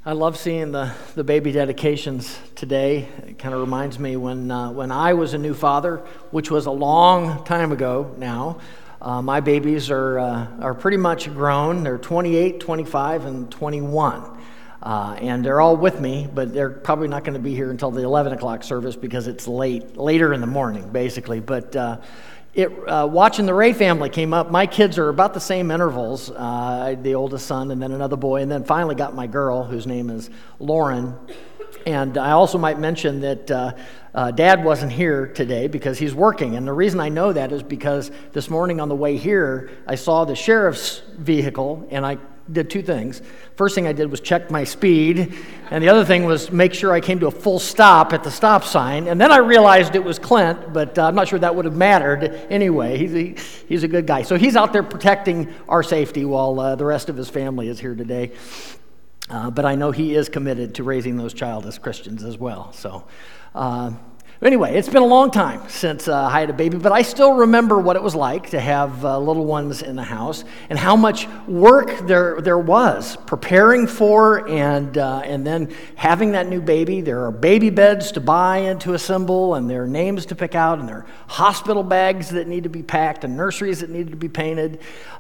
I love seeing the baby dedications today. It kind of reminds me when I was a new father, which was a long time ago now. My babies are pretty much grown. They're 28, 25, and 21. And they're all with me, but they're probably not going to be here until the 11 o'clock service because it's later in the morning, basically. But watching the Ray family came up. My kids are about the same intervals, the oldest son and then another boy, and then finally got my girl, whose name is Lauren. And I also might mention that Dad wasn't here today because he's working. And the reason I know that is because this morning on the way here, I saw the sheriff's vehicle, and I did two things. First thing I did was check my speed, and the other thing was make sure I came to a full stop at the stop sign. And then I realized it was Clint, but I'm not sure that would have mattered anyway. He's a good guy. So he's out there protecting our safety while the rest of his family is here today. But I know he is committed to raising those child as Christians as well. So anyway, it's been a long time since I had a baby, but I still remember what it was like to have little ones in the house and how much work there was preparing for and then having that new baby. There are baby beds to buy and to assemble, and there are names to pick out, and there are hospital bags that need to be packed and nurseries that need to be painted,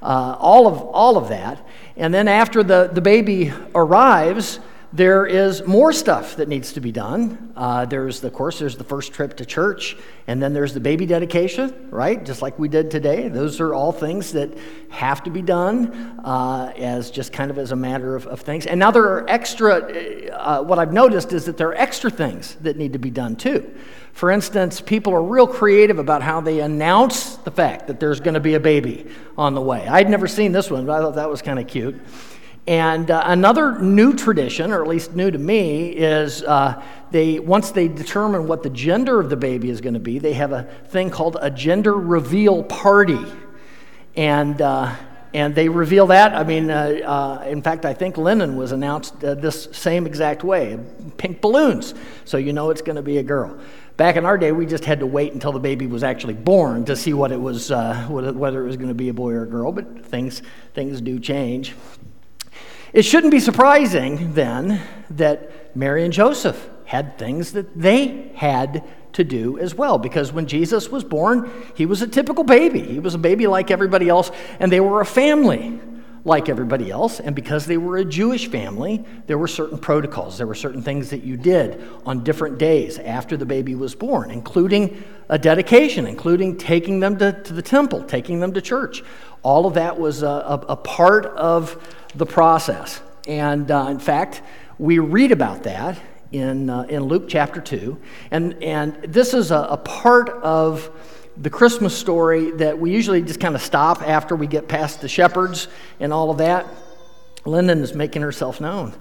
all of that. And then after the baby arrives, there is more stuff that needs to be done. There's the first trip to church, and then there's the baby dedication, right? Just like we did today. Those are all things that have to be done as a matter of things. And now there are extra, what I've noticed is that there are extra things that need to be done too. For instance, people are real creative about how they announce the fact that there's going to be a baby on the way. I'd never seen this one, but I thought that was kind of cute. And another new tradition, or at least new to me, is once they determine what the gender of the baby is going to be, they have a thing called a gender reveal party. And they reveal that. I mean, in fact, I think Lennon was announced this same exact way, pink balloons, so you know it's going to be a girl. Back in our day, we just had to wait until the baby was actually born to see what it was, whether it was going to be a boy or a girl, but things do change. It shouldn't be surprising, then, that Mary and Joseph had things that they had to do as well, because when Jesus was born, he was a typical baby. He was a baby like everybody else, and they were a family like everybody else, and because they were a Jewish family, there were certain protocols. There were certain things that you did on different days after the baby was born, including a dedication, including taking them to the temple, taking them to church. All of that was a part of the process. And in fact, we read about that in Luke chapter 2. And this is a part of the Christmas story that we usually just kind of stop after we get past the shepherds and all of that. Lyndon is making herself known.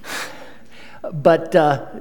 But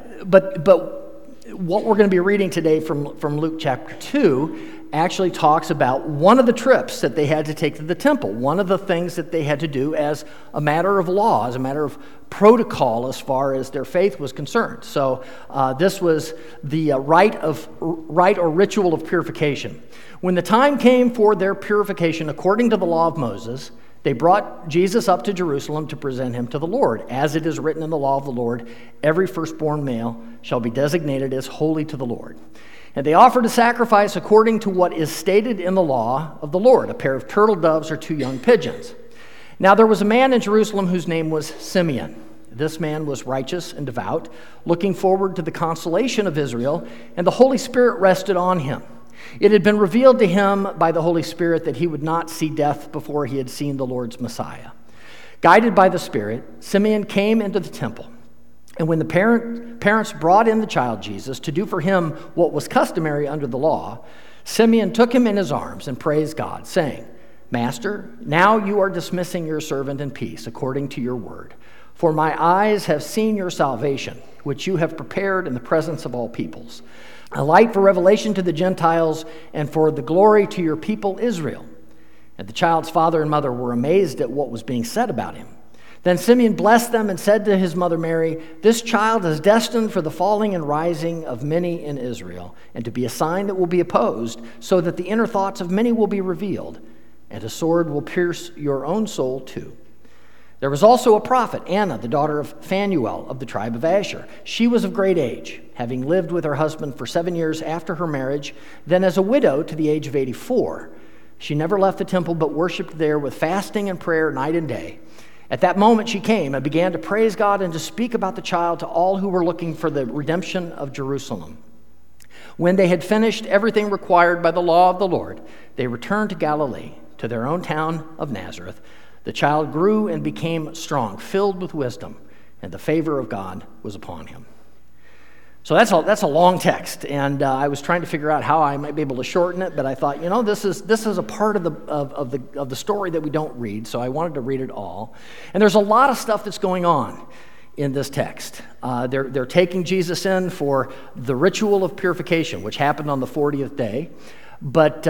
what we're going to be reading today from Luke chapter 2 actually talks about one of the trips that they had to take to the temple, one of the things that they had to do as a matter of law, as a matter of protocol as far as their faith was concerned. So this was the rite or ritual of purification. When the time came for their purification according to the law of Moses, they brought Jesus up to Jerusalem to present him to the Lord. As it is written in the law of the Lord, every firstborn male shall be designated as holy to the Lord. And they offered a sacrifice according to what is stated in the law of the Lord, a pair of turtle doves or 2 young pigeons. Now there was a man in Jerusalem whose name was Simeon. This man was righteous and devout, looking forward to the consolation of Israel, and the Holy Spirit rested on him. It had been revealed to him by the Holy Spirit that he would not see death before he had seen the Lord's Messiah. Guided by the Spirit, Simeon came into the temple. And when the parents brought in the child Jesus to do for him what was customary under the law, Simeon took him in his arms and praised God, saying, "Master, now you are dismissing your servant in peace, according to your word. For my eyes have seen your salvation, which you have prepared in the presence of all peoples, a light for revelation to the Gentiles and for the glory to your people Israel." And the child's father and mother were amazed at what was being said about him. Then Simeon blessed them and said to his mother Mary, "This child is destined for the falling and rising of many in Israel, and to be a sign that will be opposed, so that the inner thoughts of many will be revealed, and a sword will pierce your own soul too. There was also a prophet, Anna, the daughter of Phanuel of the tribe of Asher. She was of great age, having lived with her husband for 7 years after her marriage, then as a widow to the age of 84. She never left the temple but worshiped there with fasting and prayer night and day. At that moment she came and began to praise God and to speak about the child to all who were looking for the redemption of Jerusalem. When they had finished everything required by the law of the Lord, they returned to Galilee, to their own town of Nazareth. The child grew and became strong, filled with wisdom, and the favor of God was upon him. So that's a long text, and I was trying to figure out how I might be able to shorten it, but I thought, this is a part of the story that we don't read, so I wanted to read it all. And there's a lot of stuff that's going on in this text. They're taking Jesus in for the ritual of purification, which happened on the 40th day, but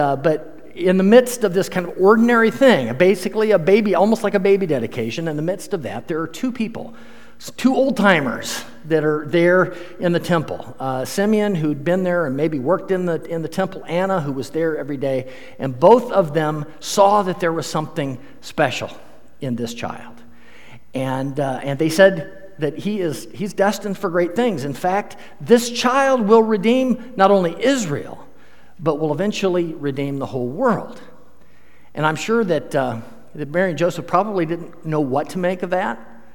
in the midst of this kind of ordinary thing, basically a baby, almost like a baby dedication, in the midst of that, there are two people, two old-timers that are there in the temple. Simeon, who'd been there and maybe worked in the temple, Anna, who was there every day, and both of them saw that there was something special in this child. And they said that he's destined for great things. In fact, this child will redeem not only Israel, but will eventually redeem the whole world. And I'm sure that Mary and Joseph probably didn't know what to make of that.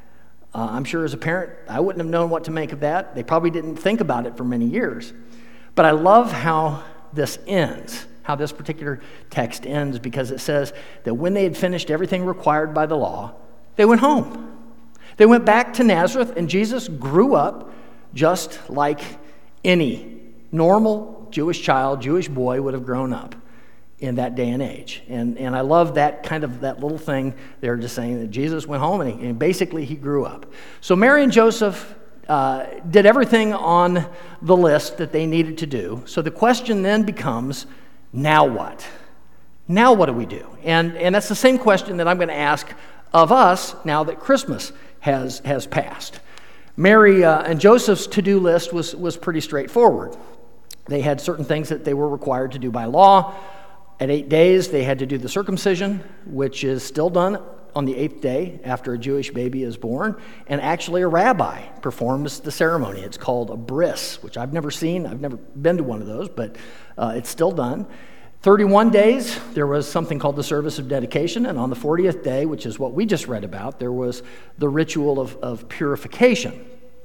I'm sure as a parent, I wouldn't have known what to make of that. They probably didn't think about it for many years. But I love how this ends, how this particular text ends, because it says that when they had finished everything required by the law, they went home. They went back to Nazareth, and Jesus grew up just like any normal Jewish child, Jewish boy would have grown up in that day and age. And I love that little thing there, just saying that Jesus went home and basically he grew up. So Mary and Joseph did everything on the list that they needed to do. So the question then becomes, now what? Now what do we do? And that's the same question that I'm going to ask of us now that Christmas has passed. Mary and Joseph's to-do list was pretty straightforward. They had certain things that they were required to do by law. At 8 days, they had to do the circumcision, which is still done on the 8th day after a Jewish baby is born. And actually, a rabbi performs the ceremony. It's called a bris, which I've never seen. I've never been to one of those, but it's still done. 31 days, there was something called the service of dedication. And on the 40th day, which is what we just read about, there was the ritual of purification.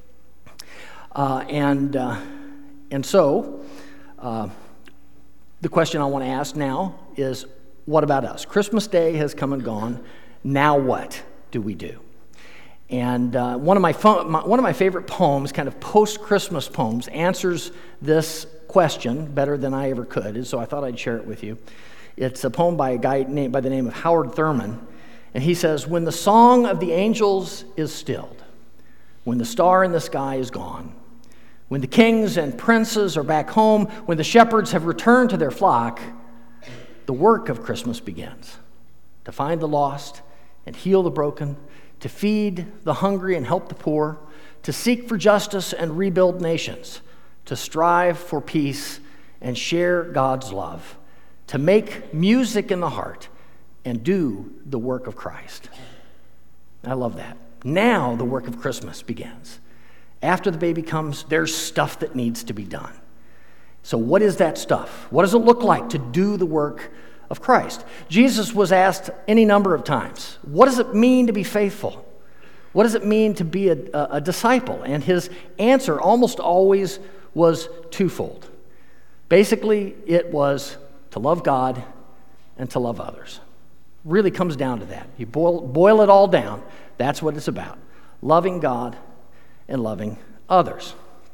And so, the question I want to ask now is, what about us? Christmas Day has come and gone. Now what do we do? And one of my favorite poems, kind of post-Christmas poems, answers this question better than I ever could, and so I thought I'd share it with you. It's a poem by a guy by the name of Howard Thurman, and he says, "When the song of the angels is stilled, when the star in the sky is gone, when the kings and princes are back home, when the shepherds have returned to their flock, the work of Christmas begins. To find the lost and heal the broken, to feed the hungry and help the poor, to seek for justice and rebuild nations, to strive for peace and share God's love, to make music in the heart and do the work of Christ." I love that. Now the work of Christmas begins. After the baby comes, there's stuff that needs to be done. So what is that stuff? What does it look like to do the work of Christ? Jesus was asked any number of times, what does it mean to be faithful? What does it mean to be a disciple? And his answer almost always was twofold. Basically, it was to love God and to love others. Really comes down to that. You boil it all down, that's what it's about. Loving God and loving others.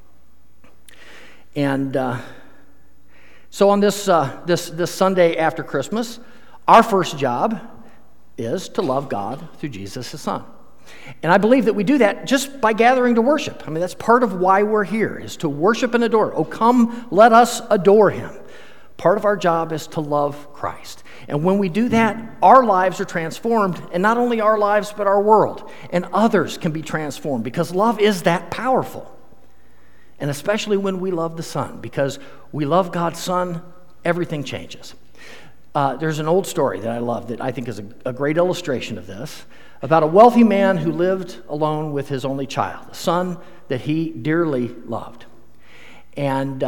And so on this Sunday after Christmas, our first job is to love God through Jesus, his Son. And I believe that we do that just by gathering to worship. I mean, that's part of why we're here, is to worship and adore. Oh, come, let us adore him. Part of our job is to love Christ. And when we do that, our lives are transformed, and not only our lives, but our world. And others can be transformed, because love is that powerful. And especially when we love the Son, because we love God's Son, everything changes. There's an old story that I love that I think is a great illustration of this. about a wealthy man who lived alone with his only child, a son that he dearly loved. And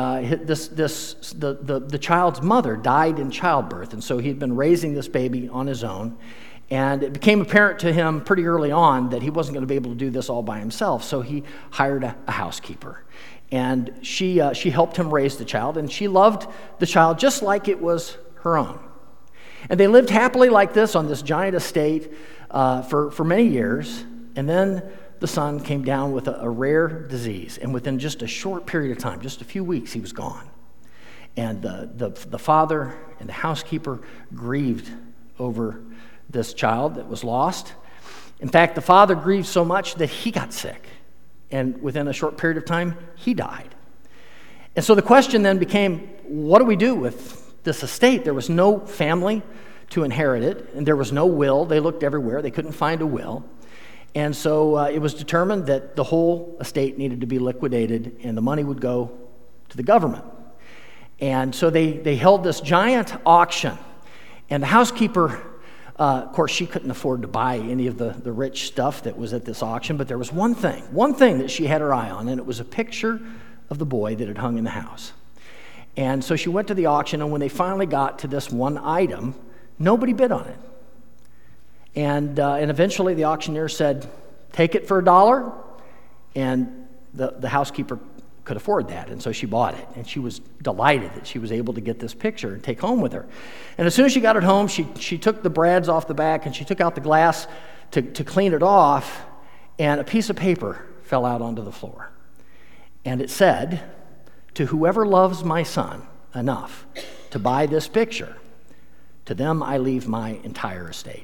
the child's mother died in childbirth, and so he'd been raising this baby on his own. And it became apparent to him pretty early on that he wasn't going to be able to do this all by himself, so he hired a housekeeper. And she helped him raise the child, and she loved the child just like it was her own. And they lived happily like this on this giant estate for many years, and then the son came down with a rare disease, and within just a short period of time, just a few weeks, he was gone. And the father and the housekeeper grieved over this child that was lost. In fact, the father grieved so much that he got sick, and within a short period of time, he died. And so the question then became, what do we do with this estate? There was no family to inherit it, and there was no will. They looked everywhere. They couldn't find a will. And so it was determined that the whole estate needed to be liquidated and the money would go to the government. And so they held this giant auction. And the housekeeper, of course, she couldn't afford to buy any of the rich stuff that was at this auction, but there was one thing that she had her eye on, and it was a picture of the boy that had hung in the house. And so she went to the auction, and when they finally got to this one item, nobody bid on it. And eventually the auctioneer said, take it for $1, and the housekeeper could afford that, and so she bought it. And she was delighted that she was able to get this picture and take home with her. And as soon as she got it home, she took the brads off the back, and she took out the glass to clean it off, and a piece of paper fell out onto the floor. And it said, to whoever loves my son enough to buy this picture, to them I leave my entire estate.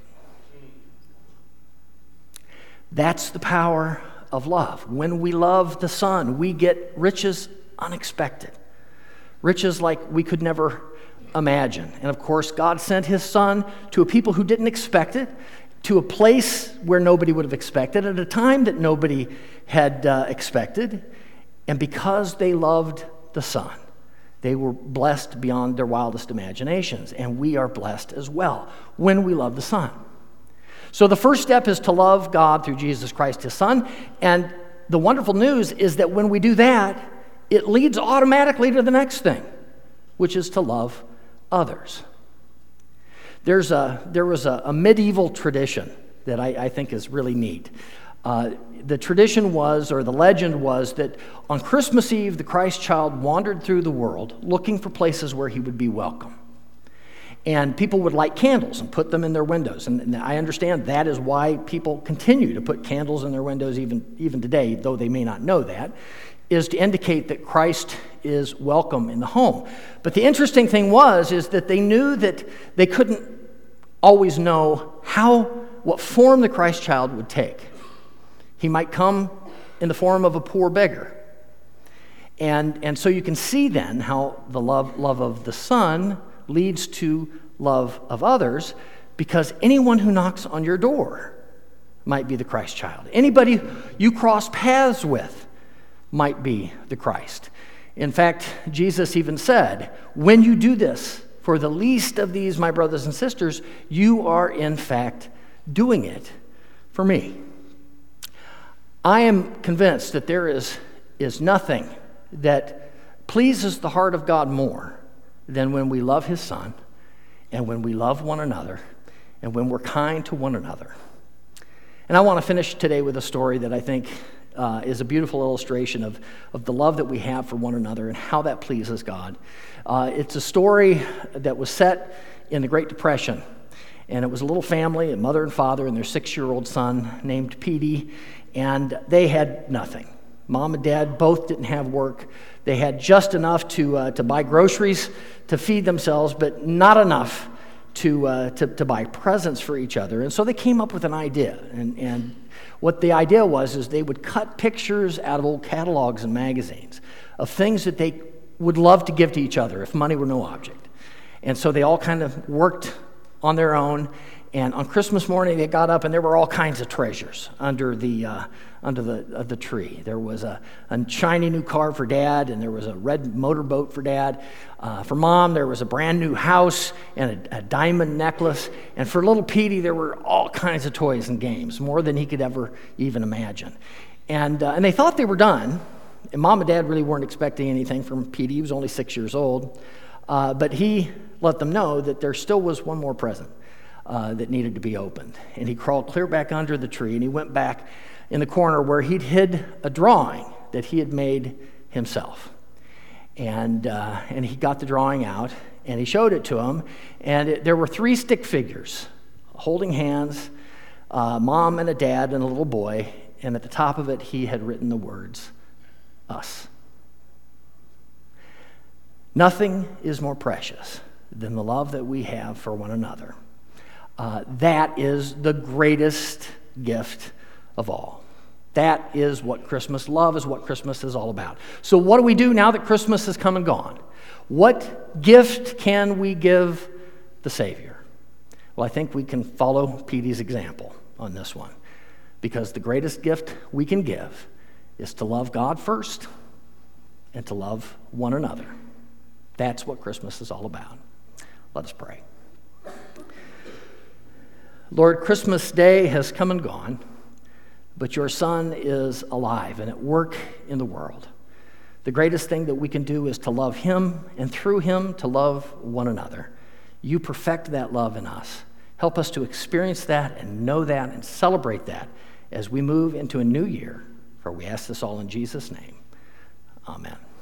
That's the power of love. When we love the Son, we get riches unexpected, riches like we could never imagine. And of course, God sent his Son to a people who didn't expect it, to a place where nobody would have expected, at a time that nobody had expected. And because they loved the Son, they were blessed beyond their wildest imaginations. And we are blessed as well when we love the Son. So the first step is to love God through Jesus Christ, his Son. And the wonderful news is that when we do that, it leads automatically to the next thing, which is to love others. There was a medieval tradition that I think is really neat. The tradition was, or the legend was, that on Christmas Eve, the Christ child wandered through the world looking for places where he would be welcome. And people would light candles and put them in their windows. And I understand that is why people continue to put candles in their windows even today, though they may not know that, is to indicate that Christ is welcome in the home. But the interesting thing is that they knew that they couldn't always know what form the Christ child would take. He might come in the form of a poor beggar. And so you can see then how the love of the Son leads to love of others, because anyone who knocks on your door might be the Christ child. Anybody you cross paths with might be the Christ. In fact, Jesus even said, when you do this for the least of these, my brothers and sisters, you are in fact doing it for me. I am convinced that there is nothing that pleases the heart of God more than when we love his Son, and when we love one another, and when we're kind to one another. And I want to finish today with a story that I think is a beautiful illustration of the love that we have for one another and how that pleases God. It's a story that was set in the Great Depression, and it was a little family, a mother and father and their 6-year-old son named Petey, and they had nothing. Mom and Dad both didn't have work. They had just enough to buy groceries to feed themselves, but not enough to buy presents for each other. And so they came up with an idea. And what the idea was is they would cut pictures out of old catalogs and magazines of things that they would love to give to each other if money were no object. And so they all kind of worked on their own, And on Christmas morning, they got up, and there were all kinds of treasures under the tree. There was a shiny new car for Dad, and there was a red motorboat for Dad. For Mom, there was a brand new house and a diamond necklace. And for little Petey, there were all kinds of toys and games, more than he could ever even imagine. And they thought they were done. And Mom and Dad really weren't expecting anything from Petey. He was only 6 years old. But he let them know that there still was one more present that needed to be opened. And he crawled clear back under the tree, and he went back in the corner where he'd hid a drawing that he had made himself. And he got the drawing out, and he showed it to him. And there were 3 stick figures holding hands, Mom and a dad and a little boy. And at the top of it, he had written the words, "Us." Nothing is more precious than the love that we have for one another. That is the greatest gift of all. That is what Christmas, love is what Christmas is all about. So what do we do now that Christmas has come and gone? What gift can we give the Savior? Well, I think we can follow Petey's example on this one, because the greatest gift we can give is to love God first and to love one another. That's what Christmas is all about. Let us pray. Lord, Christmas Day has come and gone, but your Son is alive and at work in the world. The greatest thing that we can do is to love him, and through him to love one another. You perfect that love in us. Help us to experience that and know that and celebrate that as we move into a new year, for we ask this all in Jesus' name. Amen.